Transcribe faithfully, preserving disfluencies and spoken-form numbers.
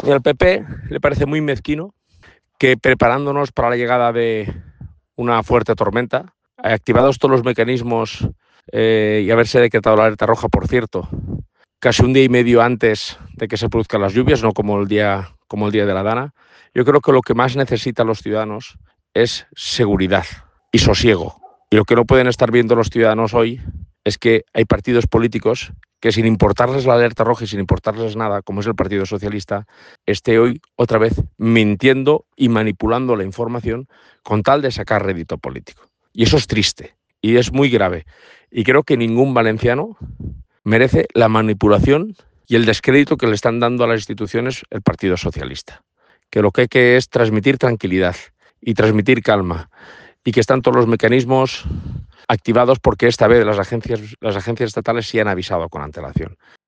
Y al P P le parece muy mezquino que, preparándonos para la llegada de una fuerte tormenta, activados todos los mecanismos eh, y haberse decretado la alerta roja, por cierto, casi un día y medio antes de que se produzcan las lluvias, no como el día, como el día de la Dana, yo creo que lo que más necesitan los ciudadanos es seguridad y sosiego. Y lo que no pueden estar viendo los ciudadanos hoy es que hay partidos políticos que, sin importarles la alerta roja y sin importarles nada, como es el Partido Socialista, esté hoy otra vez mintiendo y manipulando la información con tal de sacar rédito político. Y eso es triste y es muy grave. Y creo que ningún valenciano merece la manipulación y el descrédito que le están dando a las instituciones el Partido Socialista. Que lo que hay que es transmitir tranquilidad y transmitir calma, y que están todos los mecanismos activados porque esta vez las agencias, las agencias estatales sí han avisado con antelación.